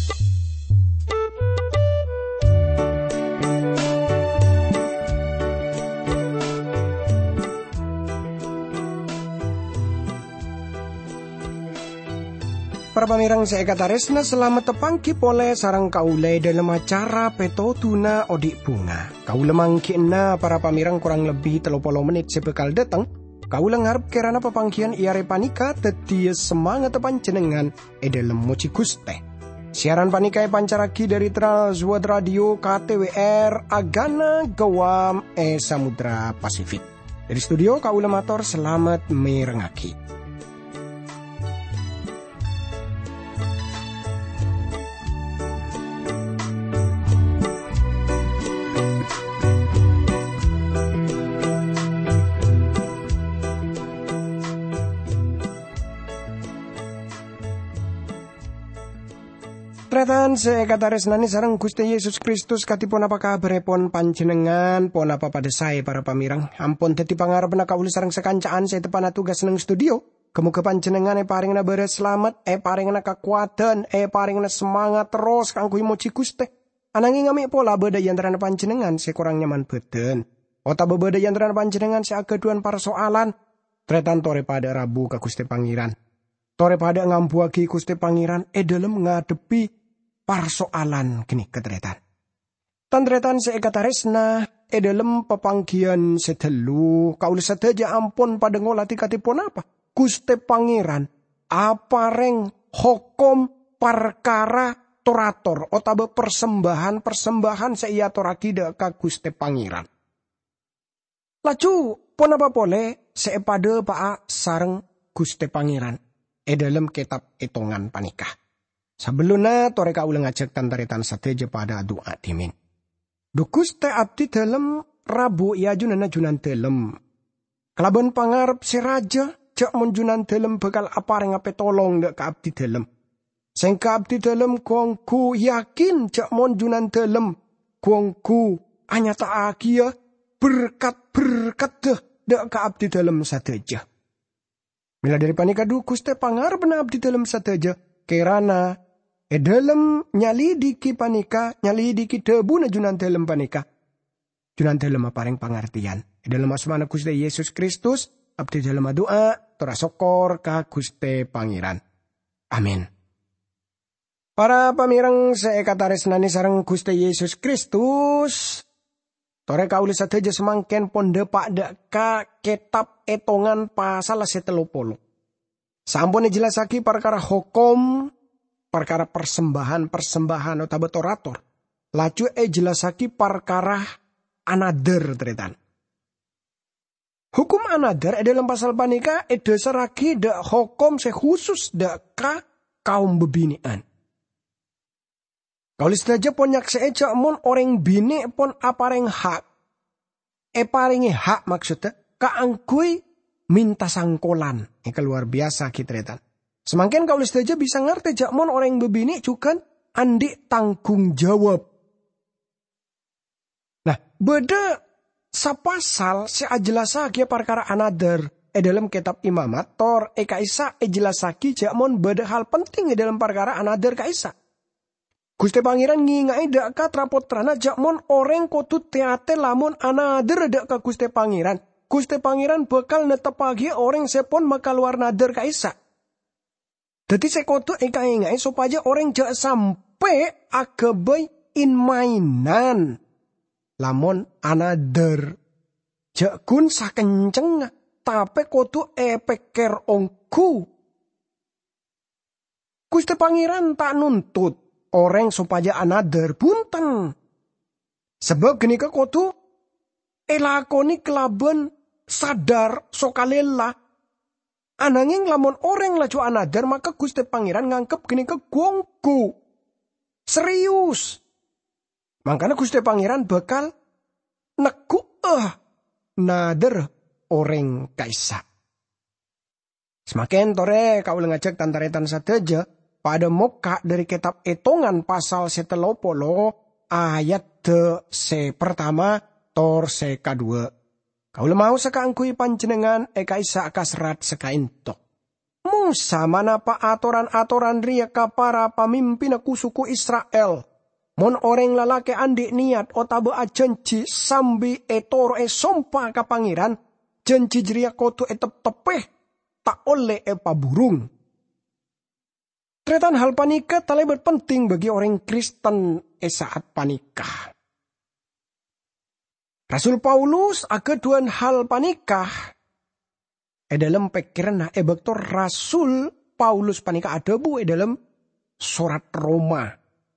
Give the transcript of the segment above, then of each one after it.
Para pamirang seeka taresna selamat tepangki pole sarang kaule dalam acara Peto Tuna Odik Bunga. Kaule mangkina para pamirang kurang lebih 30 menit sebekal datang. Kaule ngarep kerana pepangkian iare panika tetia semangat panjenengan dalam moci Guste. Siaran panika pancaraki dari Transworld Radio KTWR Agana Gawam Samudra Pasifik. Dari studio kaule matur selamat merengaki. Tretan sekatares nani sareng Gusti Yesus Kristus katipun apa kabar pon panjenengan pon apa pada saya para pamirang ampun dadi pangarepna kauli sareng sekancaan saya tepana tugas nang studio kemuga panjenengan paringna beres selamat paringna kakuatan paringna semangat terus kanggo moci Gusti ananging ngami pola beda yantaran panjenengan saya kurang nyaman beden ota beda yantaran panjenengan saya agaduan persoalan tretan tore pada Rabu ka Gusti Pangeran tore pada ngambuagi Gusti Pangeran dalam ngadepi persoalan kini ketretan. Tantretan seekataresna dalam pepanggian setelu kaul sedaja ampun pada ngolati katipun apa? Gusti Pangeran apareng hukum perkara torator otabe persembahan seiatoraki ka Gusti Pangeran. Laju pun apa boleh seepada paa sareng Gusti Pangeran dalam kitab hitungan panikah. Sebelumnya toreka ulang ngajak tantaretan sateja pada doa dimin. Dukus te abdi dalam Rabu ia junana junan dalam. Kelaban pangarep si raja cak menjunan dalam bakal apareng ape tolong dek ke abdi dalam. Sengka abdi dalam kuangku yakin cak menjunan dalam kuangku hanya tak agia berkat dek ke abdi dalam sateja. Mila dari panika dukus te pangarep na abdi dalam sateja kerana dalam nyalidiki panika, nyalidiki debu na junan dalam panika. Junan dalam apareng pangartian. Dalam asmana Gusti Yesus Kristus, abdi dalam doa, terasokor ka Gusti Pangeran. Amin. Para pamirang seekatares nani sareng Gusti Yesus Kristus, tore kauli sateja semangken ponde pak ka kitab etongan pasal 30. Sampun jelasaki perkara hukum, perkara persembahan atau betorator. Laju jelasaki perkara another tretan. Hukum another dalam pasal panika dasaraki da hukum sekhusus da ka kaum bebinian. Kaulis saja pon nyaksee mon orang bini pon apareng hak. Paringi hak maksudnya kaangkui minta sangkolan. Ini luar biasa kitretan. Semakin kaulis saja bisa ngerti jakmon orang bebini juga andi tanggung jawab. Nah, beda sapasal seajelasaki perkara another dalam kitab Imamat tor kaisa jelasaki jakmon beda hal penting dalam perkara another kaisa. Gusti Pangeran ngingai dak ka trapotrana jakmon orang kotut teate lamun another dak ka Gusti Pangeran. Gusti Pangeran bakal netepagi orang sepon makal luar nader kaisa. Jadi sekoto ingai supaya orang jangan sampai agabai in mainan. Lamun another jakun sakenceng tapi kotu peker ongku. Gusti Pangeran tak nuntut orang supaya another punten. Sebab gini ke kotu elakoni kelaban sadar sokalela. Ananging lamun orang laju another maka Gusti Pangeran ngangkep gini ke gongku. Serius. Makanya Gusti Pangeran bakal neku nader orang kaisa. Semakin tore kau ngajak tantaretan sateja pada moka dari kitab Hitungan pasal 30 ayat pertama tor kedua. Kau mau sekaangkui panjenengan kaisa kasrat sekaintok. Musa manapa atoran-atoran ria ka para pamimpin aku suku Israel. Mon orang lalaki andi niat otabe ajanji sambi etoro sompa ka pangeran. Janji jeria kotu tepeh tak oleh paburung. Tretan hal panikah terlebih penting bagi orang Kristen saat panikah. Rasul Paulus akeduan hal panikah. Dalam pikiran bektor Rasul Paulus panikah adebu dalam surat Roma.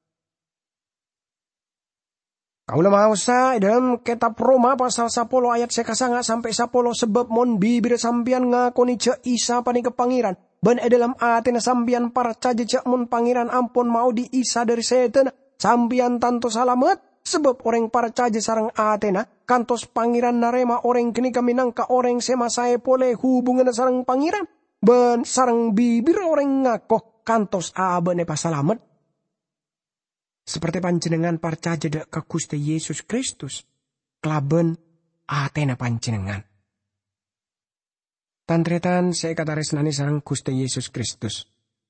Kaulah mausa dalam kitab Roma pasal 10 ayat 1 sampai 10 sebab mon bibir sambian ngakoni je Isa panikah pangeran. Ben dalam atena sambian para caja je mon pangeran ampun mau di Isa dari setan sambian tanto salamet. Sebab orang para caja sarang Atena, kantos pangeran narema orang kini kami nangka orang sema saya pole hubungan sarang pangeran. Ben sarang bibir orang ngakoh kantos abane pasalamet. Seperti panjenengan para caja dek ke Gusti Yesus Kristus. Klaben Atena panjenengan. Tantretan saya kata resnani sarang Gusti Yesus Kristus.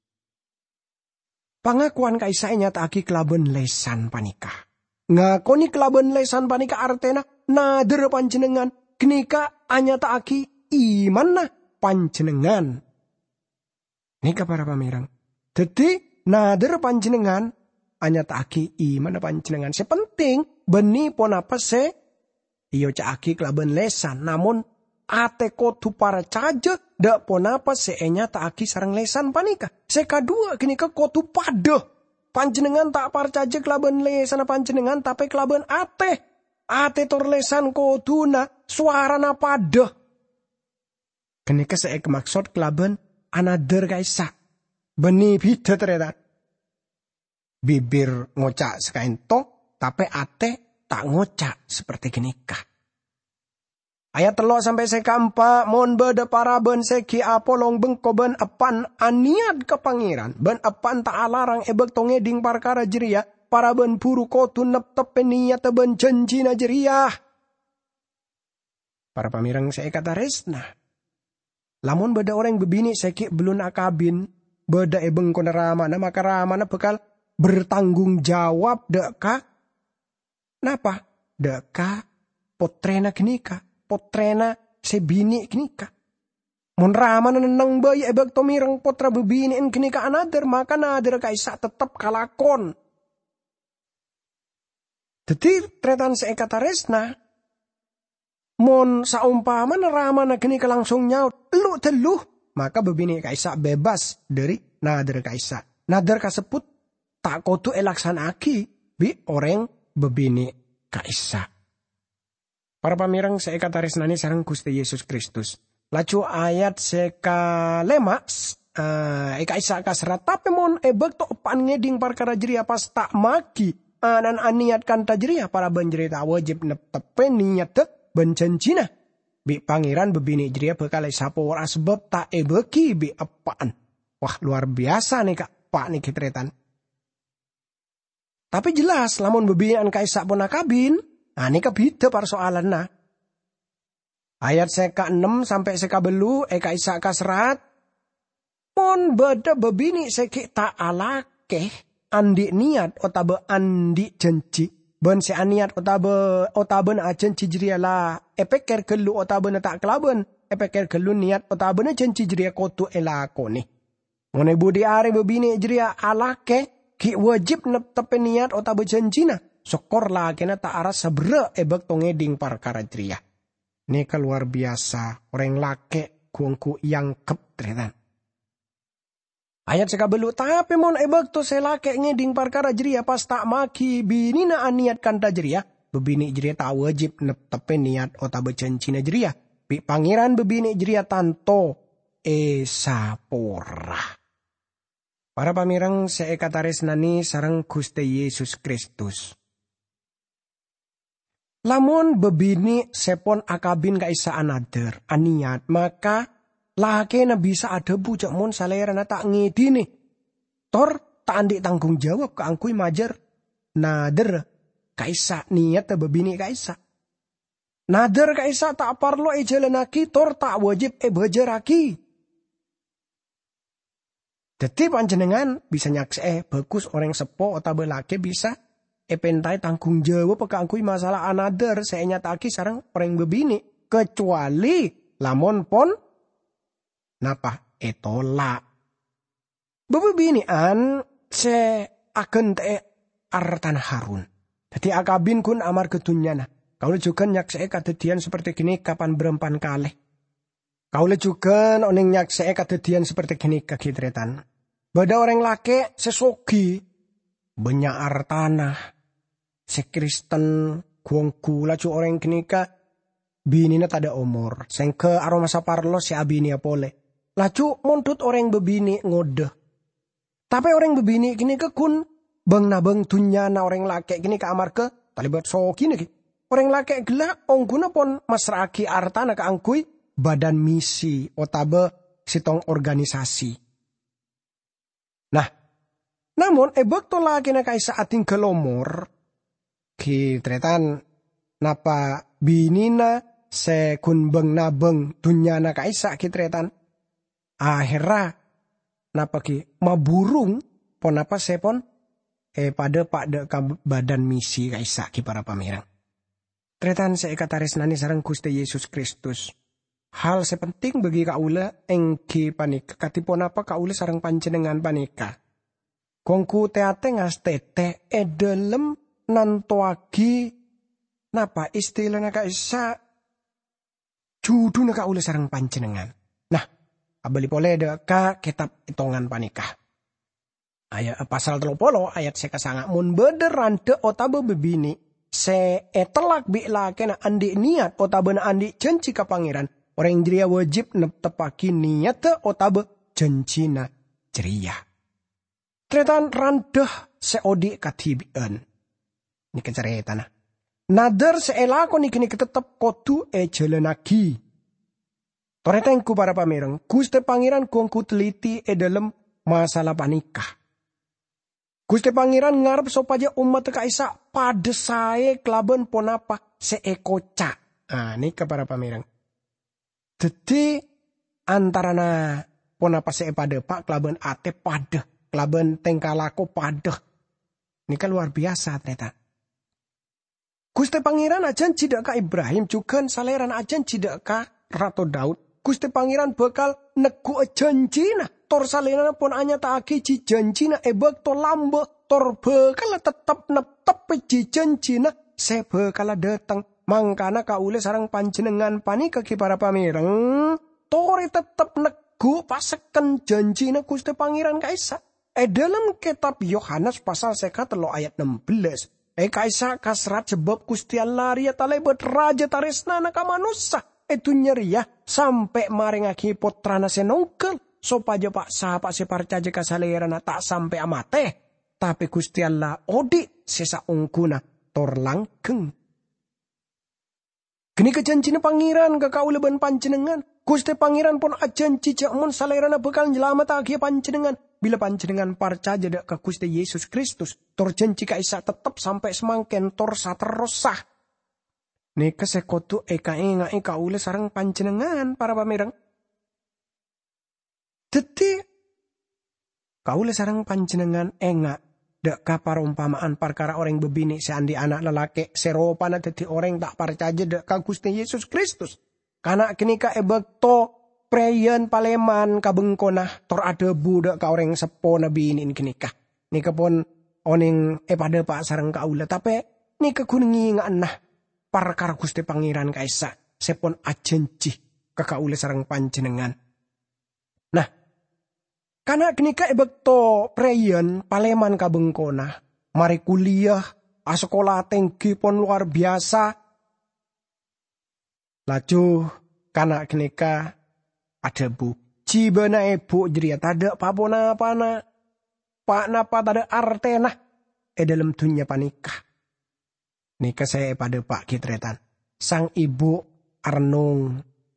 Pangakuan kaisa nyata aki klaben lesan panikah. Ngakoni kelaban lesan panika artena nader panjenengan kenika anyata aki iman na panjenengan. Nika para pamirang. Jadi nader panjenengan anyata aki iman na panjenengan. Sepenting beni pon apa se iyo ca aki kelaban lesan. Namun ate kotu para caja dak pon apa se nyata aki sarang lesan panika. Sekadua kenika kotu pada. Panjenengan tak parcaja kelaban lesan panjenengan tapi kelaban ate. Ate tor lesan koduna suarana pada. Kenika saya maksud kelaban another kaisa. Beni bida ternyata. Bibir ngocak sekain to tapi ate tak ngocak seperti kenika. Ayat 3 sampai 4 mon beda para ben seki apolong bengko ben epan aniat ke pangeran ben epan tak alarang ebek tonge ding parkara jeria para ben puru kotu nep tepen niat ben janji na jeria. Para pamirang saya kata resna. Lamun beda orang bebini seki belum akabin beda ebeng kona ramana maka ramana bekal bertanggung jawab deka. Napa? Deka potrena kenika. Potrena sebini kenika. Mon raman nenang bayi ebek tomirang potra bebini en kenika anader maka nader kaisa tetap kalakon. Jadi tretan seekata resna. Mon saumpama raman kenika langsung nyaut lu teluh maka bebini kaisa bebas dari nader kaisa. Nader kasebut tak kotu elaksanaki bi orang bebini kaisa. Para pamirang saya kata resnani sarang Gusti Yesus Kristus. Laju ayat seka lemas. Eka isa kasrat. Tapi mon ebek to pan ngeding parkara jeria pas tak maki. Anan aniat kanta jeria para benjerita wajib netepe niat te bencencina. Bi pangeran bebini jeria bekalai sapo wara sebab tak ebeki bi apaan. Wah luar biasa nih kak pak nih kitretan. Tapi jelas lamun bebinian kaisa pun akabin. Nah, ini kebida persoalan na. Ayat seka 6 sampai seka belu, eka isa kasrat. Mon beda bebini seki tak alake. Andi niat otabe andi janji. Ben se aniat otabe na janji jeria la. Epeker gelu otabe na tak kelaben. Epeker gelu niat otabe na janji jeria kotu elako nih. Ngone budi are bebini jeria alake. Ki wajib netepe niat otabe janjina. Sokor lagi na tak aras sebre ebek tongeding parkara jeria. Ini keluar biasa. Orang lake kuangku yang keptretan. Ayat sekabelu tapi mon ebek to selake ngeding parkara jeria pas tak maki binina aniat kanta jeria. Bebini jeria tak wajib netepe niat otabe cancina jeria. Bi pangeran bebini jeria tanto esapora. Para pamirang saya kata resnani sarang Gusti Yesus Kristus. Lamun bebini sepon akabin kaisa anader aniat maka laki na bisa ada bujak mon salera na tak ngedini. Tor tak andi tanggung jawab ke angkui majer nader kaisa niat bebini kaisa. Nader kaisa tak parlo ejelenaki tor tak wajib bejeraki. Jadi panjenengan bisa nyakse bagus orang sepo atau belake bisa pentai tanggung jawab pekangkui masalah another saya nyataki sarang orang bebini. Kecuali lamun pon napa etolak. Bebinian se agen te artan Harun. Jadi akabin kun amar kedunyana. Kau juga nyakse kadedian seperti gini kapan berempan kalih. Kau juga oneng nyakse kadedian seperti gini kagitretan. Bada orang laki sesogi banyak artanah. Se Kristen guangku laju orang gini ka binina tada umur. Sengke aroma saparlo si abini apole. Laju montut orang bebini ngode. Tapi orang bebini gini ke kun bang nabang tunyana orang laki gini ke amar ke talibat sogi nih. Orang laki gelak ongguna pon masraki artana ke angkui badan misi otabe sitong organisasi. Nah, namun ebek to laki na kaisa ating kelomor kitretan napa binina se kun bang nabang tunyana kaisa kitretan akhirnya napa ki maburung pon apa sepon pada badan misi kaisa ki para pamirang. Tretan saya kataris nani sareng Gusti Yesus Kristus. Hal sepenting bagi kaula engki panika katipun apa kaula sareng panjenengan panika. Kongku teate ngastete edelem nantoagi napa istilahna kaisa juduna kaula sareng panjenengan. Nah, abali pole ka kitab hitungan panika. Ayat pasal 30 ayat sekasanga mun bederan de otabe bebini se etelak bi'la kena andi niat otabe na andi janji ka pangeran orang jeria wajib neptepaki niat otabe janjina jeria. Tretan randah seodi katibian. Ini kecerita nah. Nadar seelako nikini tetep kodu jalanagi. Toretengku para pamirang, Gusti Pangeran kongku teliti dalam masalah panikah. Gusti Pangeran ngarep sopaja umat kaisa pada sae kelaban ponapa seekoca. Ini ke para pamirang. Jadi antarana ponapa see pada pak kelaban ate pada kelaban tengkalako pada. Ini kan luar biasa ternyata. Gusti Pangeran ajan tidak ka Ibrahim juga saleran ajan tidak ka Ratu Daud. Gusti Pangeran bakal negu janjina. Tor salena pun anya taagi ji janjina ebek to lambe tor bakal tetep netep ji janjina se bakal datang. Mangkana kaule sarang panjenengan panika ki para pamireng. Tori tetep negu paseken janjina Gusti Pangeran kaisa. Dalam kitab Yohanes pasal 3 ayat 16. Kaisa kasrat sebab Gusti Allah ria talebet raja taresnana ka manusia. Itu nyeria sampai maringaki putrana senongkel. Sopaja pak sapa si parcaja kasalerana tak sampai amate. Tapi Gusti Allah odi sesa ungkuna tor langgeng. Kini kejanjina pangeran ke kaulaban panjenengan. Gusti Pangeran pun ajanji mun salerana bakal nyelamat agi panjenengan. Bila panjenengan parcaja dak ke Gusti Yesus Kristus. Tor janji kaisa tetap sampai semangken tor saterosah. Nih kesekotu eka kaula sarang panjenengan para pamirang. Jadi kaula sarang panjenengan enga dak kaparumpamaan perkara orang bebini seandi anak lelaki seropana dadi orang tak parcaja dak ka Gusti Yesus Kristus. Kana kini ka ebekto preyen paleman kabengkona tor ada budak ka orang sepo nabi ini kini ka. Nika pun oning pada pak sarang kaula tapi nika kuningi nah perkara Gusti Pangeran kaisa sepon ajanji ka kaula sarang panjenengan. Nah, kana kenika ebekto preyen paleman kabengkona, mari kuliah, sekolah tinggi pun luar biasa. Laju kana kenika ada bu, cibana ibu jeria tada papona-pana, pak napa tada artena, dalam dunia panikah. Nika saya pada pak kitretan, sang ibu Arnung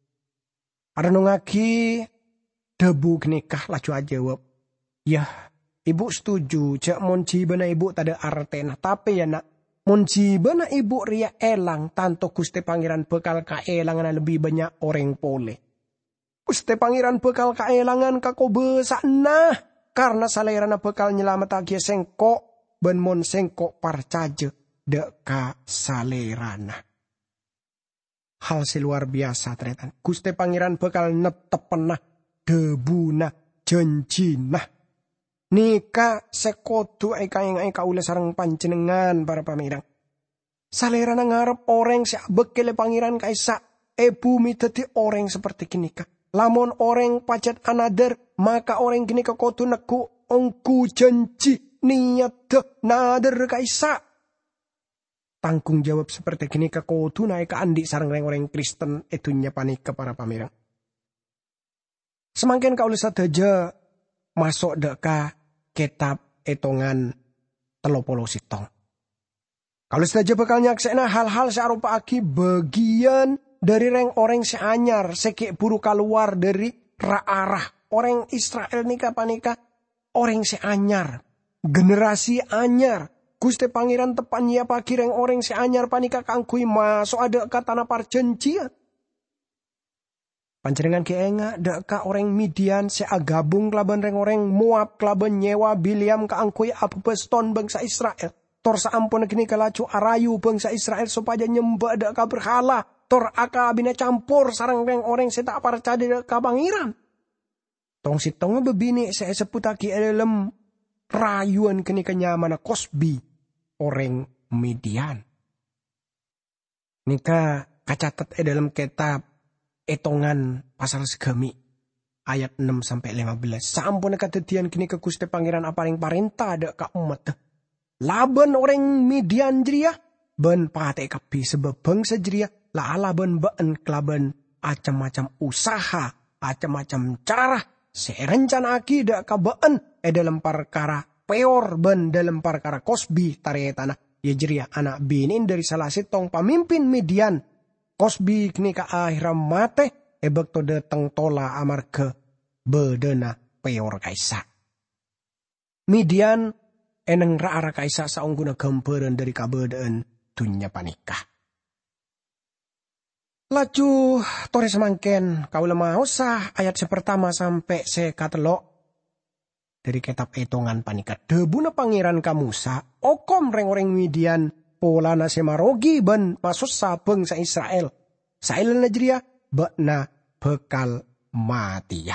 lagi debu kenikah laju aja jawab. Ya, ibu setuju. Cak monci bana ibu tada artena. Tapi ya nak, monci bana ibu ria elang. Tanto Gusti Pangeran bekal kaelangan lebih banyak orang pole. Gusti Pangeran bekal kaelangan kako besak nah. karena salerana bekal nyelametake sengko ben mon sengko parcaje deka salerana. Hal luar biasa tretan. Gusti Pangeran bekal netepenah debuna janjinah. Nika sekodu eka ula sareng panjenengan para pamirang. Salerana ngarep orang si bekele Pangeran kaisa bumi dadi orang seperti kinika. Lamun orang pacet another, maka orang gini ke kotu neku ongku janji niat nader kaisa. Tanggung jawab seperti gini ke kotu naik ke andi sarang orang Kristen itunya panik ke para pamirang. Semakin kau lihat aja masuk deka kitab etongan 30 sitong. Kalau saja bakal nyaksena hal-hal searupa aki bagian dari orang seanyar sekek buru keluar dari arah orang Israel nika panika orang seanyar generasi anyar Gusti Pangeran tepan ya pagi orang seanyar panika kangkui masuk ada ke tanah perjanjian. Panjenengan keenga deka orang Midian seagabung kelaban orang Moab kelaban nyewa Biliam kaangkui apeston bangsa Israel. Tor saampun gini kalacu arayu bangsa Israel supaya nyembah deka berhala. Tor aka bina campur sarang orang tak percaya ka pangeran. Tong sitong bebini saya seputaki elem rayuan kini kenyamana Kosbi orang Midian. Nika kacatat dalam kitab etongan pasal segami ayat 6-15. Sampun kadadian kini ke Gusti Pangeran aparing parenta ada ka umat. Laban orang Midian jeria ben pate kapi sebab bangsa jeria la alaban baan kelaban macam-macam usaha, macam-macam cara serencana akidah kabaan dalam perkara peor ben dalam perkara Kosbi tarik tanah ya jeria anak binin dari salah sitong pamimpin Midian Kosbi kini ka akhiram mate bekto dateng tola amarga bedena peor kaisa Midian eneng raara kaisa saungguna gambaran dari kabedaan dunya panikah. Laju tore semangken kaula mau sah ayat sepertama sampai sekatelok dari kitab etongan panikat debuna pangeran kamusa okom reng-reng Midian polana semarogi ben masus sabeng sa Israel sail najria bakna bekal matiyah.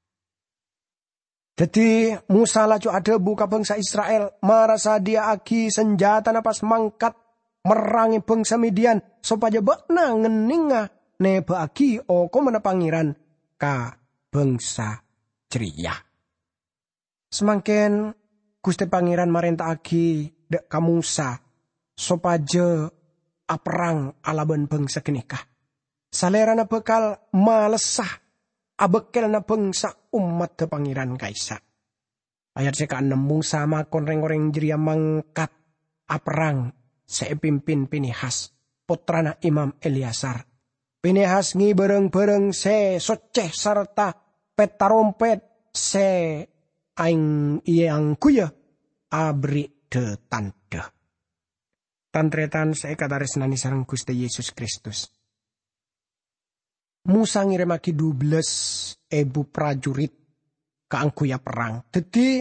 Jadi Musa laju ada buka bangsa Israel marasa dia aki senjata napas mangkat merangi bangsa Midian supaya bakna ngeninga neba aki oko mana pangeran ka bangsa ceria. Semakin Gusti Pangeran marenta aki dek ka Musa supaya aperang alaban bangsa kenikah. Salerana bekal malesah abekel na bangsa umat te pangeran kaisa. Ayat seka-6 Musa makon reng-reng jeria mangkat aperang sepimpin Pinehas, putrana Imam Eliasar. Pinehas ngi bereng-bereng se soceh serta petarompet se aing iyang kuya abri de tanda. Tantretan se katares nani sareng Gusti Yesus Kristus. Musa ngirimaki 12,000 prajurit kaangkuya perang. Jadi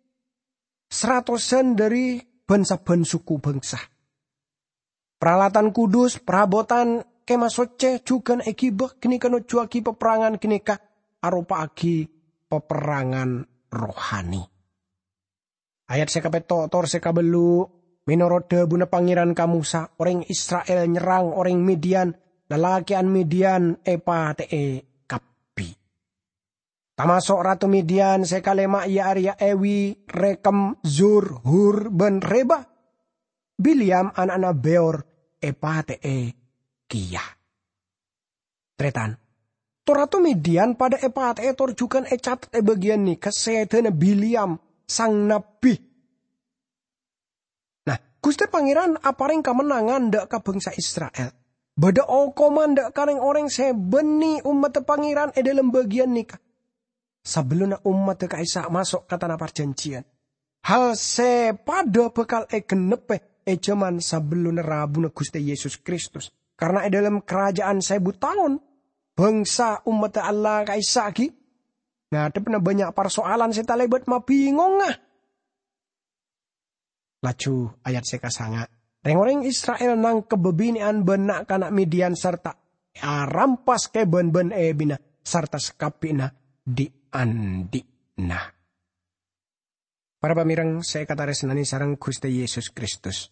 100% dari bangsa-bangsa suku bangsa. Peralatan kudus, perabotan kemah soce juga ekibah kini kena juaki peperangan kini ka arupa aki peperangan rohani. Ayat sekapeto tor sekabelu minorode buna pangeran kamusa orang Israel nyerang orang Midian lelakian Midian epa te kapi. Tamasok ratu Midian sekalema ia Arya Ewi Rekem Zur Hur ben Reba. Biliam anak-anak Beor epate kia. Tretan. Toratu Midian pada epate tor juga catat bagian ni kesetene Biliam sang nabi. Nah, Gusti Pangeran aparing kemenangan dak ka bangsa Israel. Bada okoman dak kareng orang sebeni umat Pangeran dalam bagian nikah. Sebelum umat kaisa masuk ke tanah perjanjian. Hal sepada bekal genepe zaman sebelum rabuna Gusti Yesus Kristus. Karena dalam kerajaan 1000 tahun bangsa umat Allah kaisa ki ngadepna banyak persoalan seta lebet mah bingung ah. Laju ayat sekasanga. Reng-reng Israel nang kebebinian benak kanak Midian serta rampas ke ben-ben ebina serta sekapina di andina. Para pamirang saya kata resnani sarang Gusti Yesus Kristus.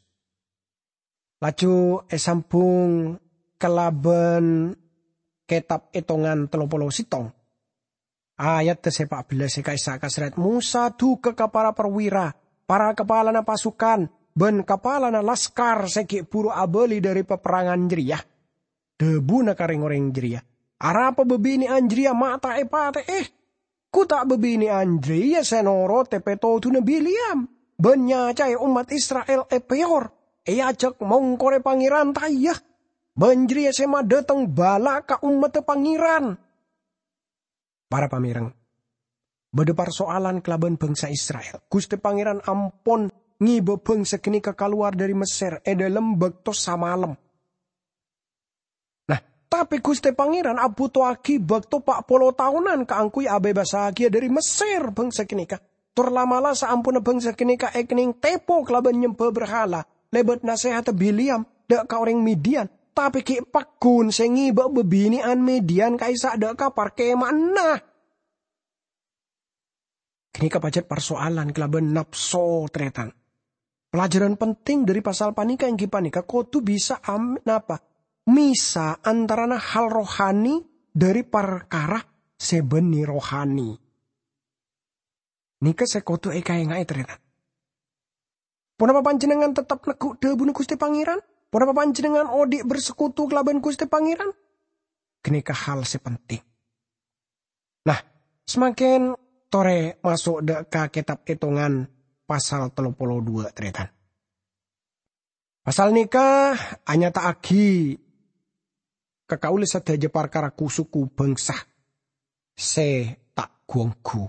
Laju sampung kelaben kitab Hitungan 30 sitong. Ayat tesepak bila sekaisa kasret Musa duka ke para perwira, para kepala na pasukan, ben kepala na laskar seki puru abeli dari peperangan jeriah. Debu na kareng-oreng jeriah. Arapa bebini anjria mata epate ku tak bebini anjria senoro tepeto tu Biliam. Benyacai umat Israel peor. Ajak mongkore pangeran tayah. Benjria sema datang bala ka umat pangeran. Para pamirang, beda persoalan kelaban bangsa Israel. Gusti pangeran ampon ngibe bangsa kini keluar dari Mesir dalam bektos samalem. Nah, tapi Gusti pangeran abuto aki bekto 40 tahunan keangkui abe basagia dari Mesir bangsa kini ka. Terlamala saampun bangsa kini ka ekning tepo kelaban nyempe berhala. Lebet nasihat Biliam dak ka orang Midian. Tapi ki pakun sengi bak bebinian Midian kaisa dak ka parke mana. Kini kapajat persoalan kelaban napso tretan. Pelajaran penting dari pasal panika yang kipanika kau tu bisa napa? Misa antarana hal rohani dari perkara sebeni rohani. Nika sekotu eka yang ngai tretan. Punapa panjenengan tetap nekuk debu Gusti pangeran? Punapa panjenengan odik bersekutu kelaban Gusti pangeran? Kenika hal sepenting. Nah, semakin tore masuk ke kitab Hitungan pasal 32 tretan. Pasal nikah hanya tak agi kekauli sedaja perkara kusuku bangsa se tak guangku.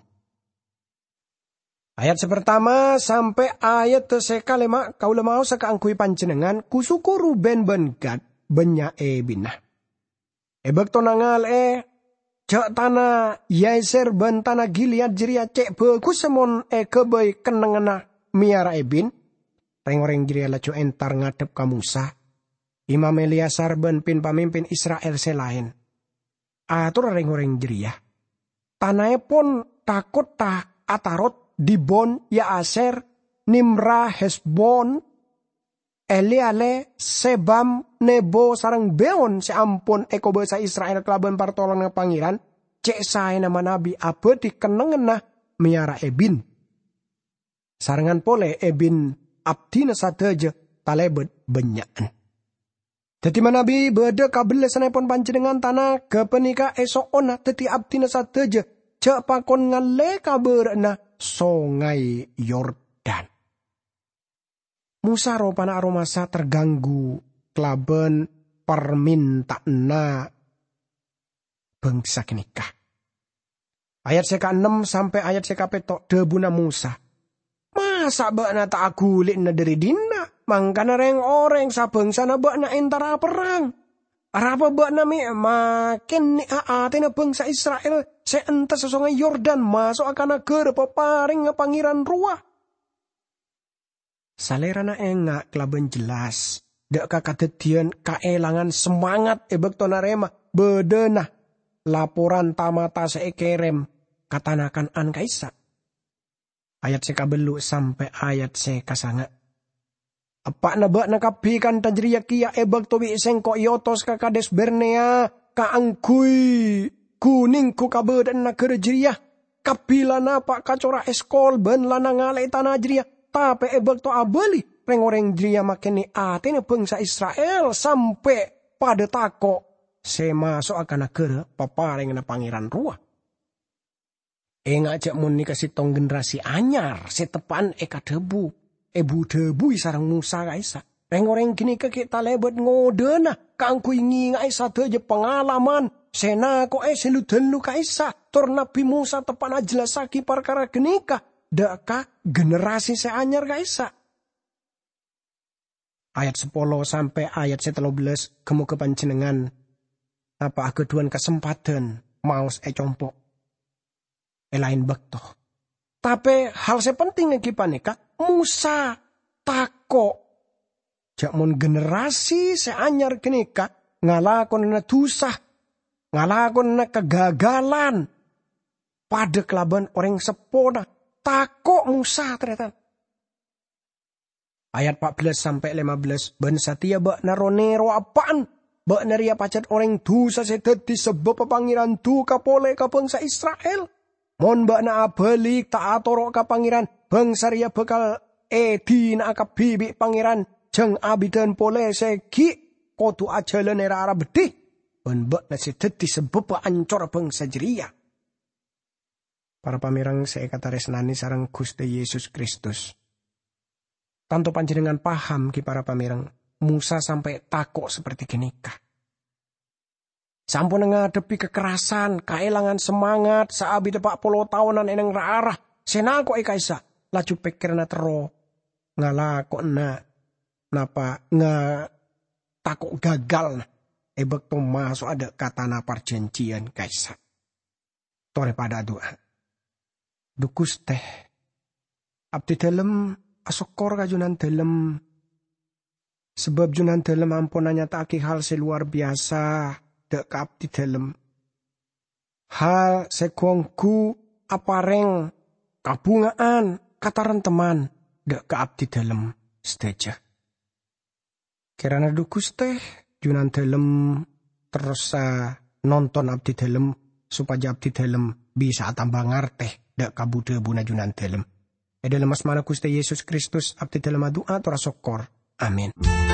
Ayat pertama sampai ayat sekalima kaula mau sakaangkui panjenengan kusuku Ruben ben Gad benya binah. Ebek tonangal jak tanah Yaser ben tanah Gilead jeria cek bagus semon kebay kenengena miara ebin. Reng-reng jeria laju entar ngadep ka Musa. Imam Eliasar ben pin pamimpin Israel selain. Atur reng-reng jeria. Tanahnya pun takut tak Atarot. Dibon, Yaaser, Nimra, Hesbon, Eliale, Sebam, Nebo, sarang Beon, seampun eko basa Israel kelaban partolongan pangeran, cek saya nama nabi apa dikenengenah miara ebin. Sarangan pole ebin abdina sateja talebet benyaan. Teti manabi beda kabel sanepon panjenengan tanah kepenika esok ona teti abdina sateja cek pakon ngale kaberna Sungai Yordan. Musa ropana aromasa terganggu kelaben permintaana bangsa kenikah. Ayat seka 6 sampai ayat seka petok debuna Musa. Masa bakna tak agulik na dari dina. Mangkana reng oreng sabangsa na bakna entara perang. Arapa bakna makin ni aate na bangsa Israel seenta sesongai Yordan masuk akan negara peparing pangeran ruah. Salera na engak kelaban jelas. Dak kakadetian kaelangan semangat ebek tonarema bedena laporan tamata seekerem katanakan an kaisa. Ayat sekabelu sampai ayat sekasanga. Apa na ba nakapikan tajriya kia ebag tobi sengko yotos kakades Bernea kaangkui kuning ku kabedan na kerjriya kapila napa kacora eskol ben lanang ngalai tanah jriya tape ebag to abeli reng-oreng jriya makeni atene bangsa Israel sampai pada tako semasuk akan nakere papareng na pangeran ruah. Ngajak mun nikasi tong generasi anyar setepan eka debu. Ebu debu sarang Musa kaisa. Reng-oreng kini kita lebet ngodena. Kangku ingi ngaisa teje pengalaman. Senako seludelu kaisa. Tor Nabi Musa tepan ajelasaki perkara genika. Daka generasi seanyar kaisa. Ayat 10 sampai ayat 13. Kemu kepanjenengan. Apa keduan kesempatan. Maus compok. lain bekto. Tapi hal sepenting iki paneka Musa tako jakmon generasi seanyar kenika ngalakon na tusah, ngalakon na kegagalan pada kelaban orang sepona. Tako Musa ternyata. Ayat 14 sampai 15. Ben satia bak naronero apaan? Bak naria pacat orang dosa sedeti sebab pangeran tu kapole ka bangsa Israel. Mon bak na abalik tak atorok ka pangeran. Bangsa ria bekal edi na akap bibi pangeran. Jeng abidan pole segi kotu ajalan era arah bedih. Ben bak na sedeti sebab ancor bangsa jeria. Para pamirang saya kata resnani sarang Gusti Yesus Kristus. Tanto panjenengan paham ki para pamirang. Musa sampai takut seperti genika. Sampun ngadepi kekerasan, kehilangan semangat, saabi depak 10 tahunan eneng rarah. Senako kaisa, laju pikirna tero. Ngalakok na, napa takut gagal na. Ebek to masuk ada kata na perjanjian kaisa. Tore pada doa. Dukus teh. Abdi dalem asokor kajunan dalem. Sebab junan dalem ampun nyatake hal seluar biasa dek abdi dalem. Hal sekongku apareng kabungaan kataran teman dek abdi dalem seteja. Kirana dukus teh junan dalem terus nonton abdi dalem supaya abdi dalem bisa tambah ngarteh dek kabude buna junan dalem. Dalam asmana Gusti Yesus Kristus abdi dalem doa tora sokor. Amin.